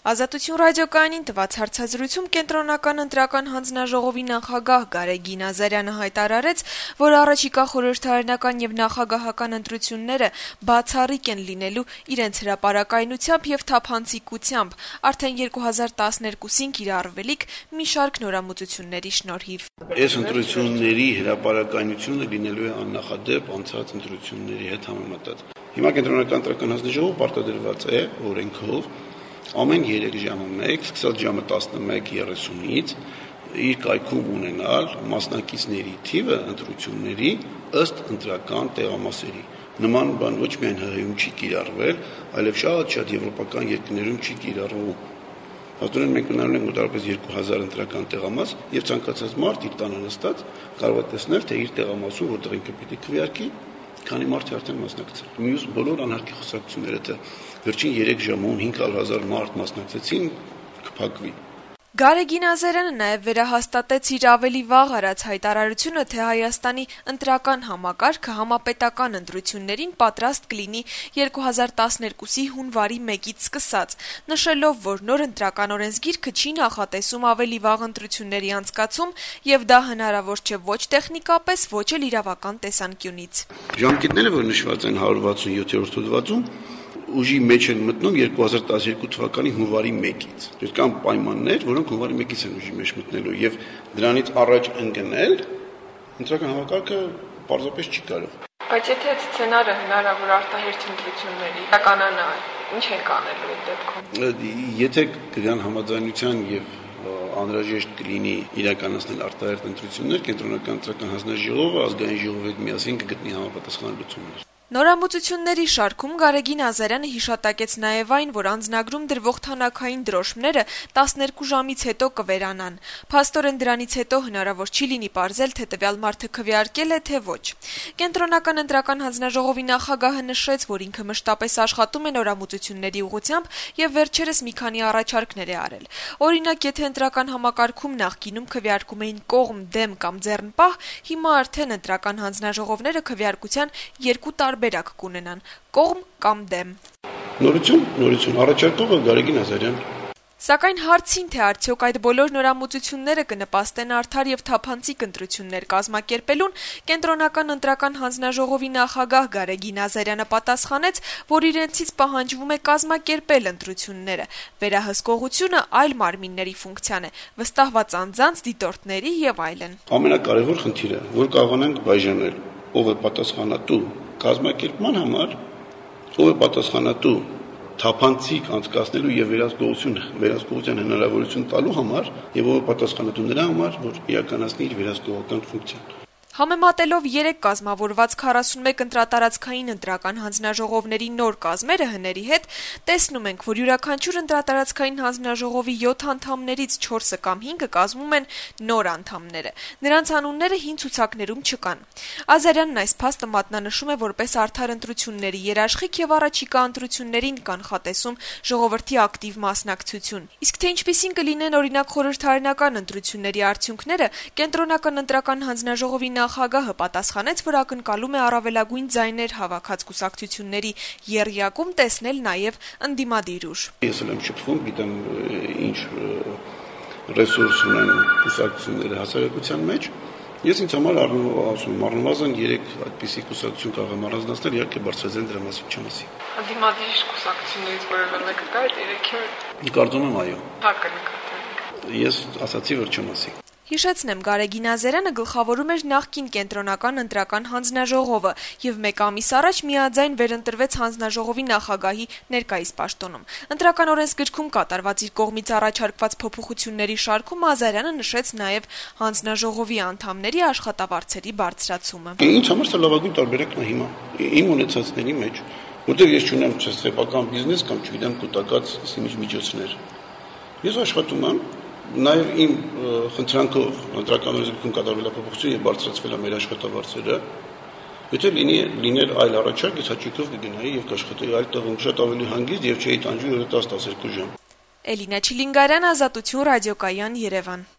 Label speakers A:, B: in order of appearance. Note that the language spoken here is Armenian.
A: Ազատություն ռադիոկայանին տված հարցազրույցում կենտրոնական ընտրական հանձնաժողովի նախագահ Գարեգին Ազարյանը հայտարարեց, որ առաջիկա խորհրդարանական եւ նախագահական ընտրությունները բացառիկ են լինելու իրենց հրապարակայնությամբ եւ թափանցիկությամբ, արդեն 2012-ին կիրառվելիք մի շարք նորամուծությունների շնորհիվ։
B: Այս ընտրությունների հրապարակայնությունը լինելու է աննախադեպ անցած ընտրությունների հետ համեմատած։ Հիմա կենտրոնական ընտրական հանձնաժողովը պարտադրված է օրենքով ամեն 3 ժամը 1, սկսած ժամը 11:30-ից իր կայքում ունենալ մասնակիցների թիվը ընտրությունների ըստ ընտրական տեղամասերի։ Նման բան ոչ միայն ՀՀ-ում չի կիրառվել, այլև շատ եվրոպական երկրներում չի կիրառվում։ Հաստորեն մենք ունենալու ենք մոտավորապես 2000 ընտրական տեղամաս եւ ցանկացած մարդ իր տանը նստած կարող է տեսնել, թե իր տեղամասում որտեղ ինքը պիտի քվեարկի, քանի մարդ է արդեն մասնակցել։ Մյուս բոլոր անհարկի խոսակցությունները, թե վերջին 3 ժամում 500,000 մարդ մասնակցեցին, կփակվի։
A: Գարեգին Ազարյանը նաև վերահաստատեց իր ավելի վաղ արած հայտարարությունը, թե Հայաստանի ընտրական համակարգը համապետական ընտրություններին պատրաստ կլինի 2012-ի հունվարի 1-ից սկսած, նշելով, որ նոր ընտրական օրենսգիրքը չի նախատեսում ավելի վաղ ընտրությունների անցկացում եւ դա հնարավոր չէ ոչ տեխնիկապես, ոչ էլ իրավական տեսանկյունից։
B: Ժամկետները, որ նշված են 167-րդ հոդվածում, ուժի մեջ են մտնում 2012 թվականի հունվարի 1-ից։ Դες կան պայմաններ, որոնք հունվարի 1-ից են ուժի մեջ մտնելու եւ դրանից առաջ ընկնել ընտրական համակարգը պարզապես չի կարող։
A: Բայց եթե սցենարը հնարավոր արտահերթ ընտրությունների իրականանա, ինչ եք անելու այդ դեպքում։
B: Եթե կգան համաձայնության եւ անհրաժեշտ կլինի իրականացնել արտահերթ ընտրություններ, կենտրոնական ընտրական հանձնաժողովը ազգային ժողովի հետ միասին կգտնի համապատասխան լուծումներ։
A: Նորամուծությունների շարքում Գարեգին Ազարյանը հիշատակեց նաև այն, որ անձնագրում դրվող թանաքային դրոշմները 12 ժամից հետո կվերանան։ Փաստորեն դրանից հետո հնարավոր չի լինի պարզել, թե տվյալ մարդը քվեարկել է, թե ոչ։ Կենտրոնական ընտրական հանձնաժողովի նախագահը նշեց, որ ինքը մշտապես աշխատում է նորամուծությունների ուղղությամբ եւ վերջերս մի քանի առաջարկներ է արել։ Օրինակ, եթե ընտրական համակարգում նախկինում քվեարկում էին կողմ, դեմ կամ ձեռնպահ, հիմա արդեն ընտրական հանձնաժողովները քվեարկության երկու տարբերակ կունենան՝ կողմ կամ դեմ։
B: Նորություն, առաջարկողը Գարեգին Ազարյան։
A: Սակայն հարցին, թե արդյոք այդ բոլոր նորամուծությունները կնպաստեն արդար եւ թափանցիկ ընտրություններ կազմակերպելուն, կենտրոնական ընտրական հանձնաժողովի նախագահ Գարեգին Ազարյանը պատասխանեց, որ իրենցից պահանջվում է կազմակերպել ընտրությունները։ Վերահսկողությունը այլ մարմինների ֆունկցիան է, վստահված անձանց, դիտորդների եւ այլն։
B: Ամենակարևոր խնդիրը, որ կարողանանք բաժանել, ով է պատասխանատու կազմակերպման համար, ով է պատասխանատու թափանցիկ անցկացնելու եւ վերահսկողության հնարավորություն տալու համար եւ ով է պատասխանատու նրա համար, որ իրականացնի իր վերահսկողական ֆունկցիան։
A: Համեմատելով 3 կազմավորված 41 ընտրատարածքային ընտրական հանձնաժողովների նոր կազմերը հների հետ, տեսնում ենք, որ յուրաքանչյուր ընտրատարածքային հանձնաժողովի 7 անդամներից 4-ը կամ 5-ը կազմում են նոր անդամները։ Նրանց անունները հին ցուցակներում չկան։ Ազարյանն այս փաստը մատնանշում է որպես արդար ընտրությունների երաշխիք եւ առաջիկա ընտրություններին կանխատեսում ժողովրդի ակտիվ մասնակցություն։ Իսկ թե ինչպիսին կլինեն օրինակ խորհրդարանական ընտրությունների արդյունքները, կենտրոնական ընտրական հանձնաժողովի նախագահը պատասխանեց, որ ակնկալում է առավելագույն ձայներ հավաքած կուսակցությունների եռյակում տեսնել նաև ընդդիմադիր ուժ։
B: Ես եմ շփվում, գիտեմ ինչ ռեսուրս ունեն կուսակցությունները հասարակության մեջ։ Ես ինձ համար առնվազն 3 այդպիսի կուսակցություն կարող եմ առանձնացնել, իհարկե բարձրաձայն դրա մասին չեմ ասի։
A: Ընդդիմադիր կուսակցություններից որևէ մեկը կա այդ 3-ը։
B: Կարծում եմ այո։
A: Հակառակը։
B: Ես ասացի, որ չեմ ասի։
A: Հիշեցնեմ, Գարեգին Ազարյանը գլխավորում էր նախկին կենտրոնական ընտրական հանձնաժողովը եւ 1 ամիս առաջ միաձայն վերընտրվեց հանձնաժողովի նախագահի ներկայիս պաշտոնում։ Ընտրական օրենսգրքում կատարված իր կողմից առաջարկված փոփոխությունների շարքում Ազարյանը նշեց նաեւ հանձնաժողովի անդամների աշխատավարձերի բարձրացումը։
B: Ինձ համար սա լավագույն տարբերակն է հիմա իմ ունեցածների մեջ, որտեղ ես չունեմ սեփական բիզնես կամ չգիտեմ կուտակած միջոցներ։ Ես աշխատում եմ Նաև իմ խնդրանքով ընտրական օրենսգրքում կատարվել է փոփոխություն եւ բարձրացվել է մեր աշխատավարձերը։ Եթե լիներ այլ առաջարկ, ես հաճույքով կգնայի եւ կաշխատեի այլ տեղում շատ ավելի հանգիստ եւ չէի տանջում 10-12 ժամ։
A: Էլինա Չիլինգարյան, Ազատություն ռադիոկայան, Երևան։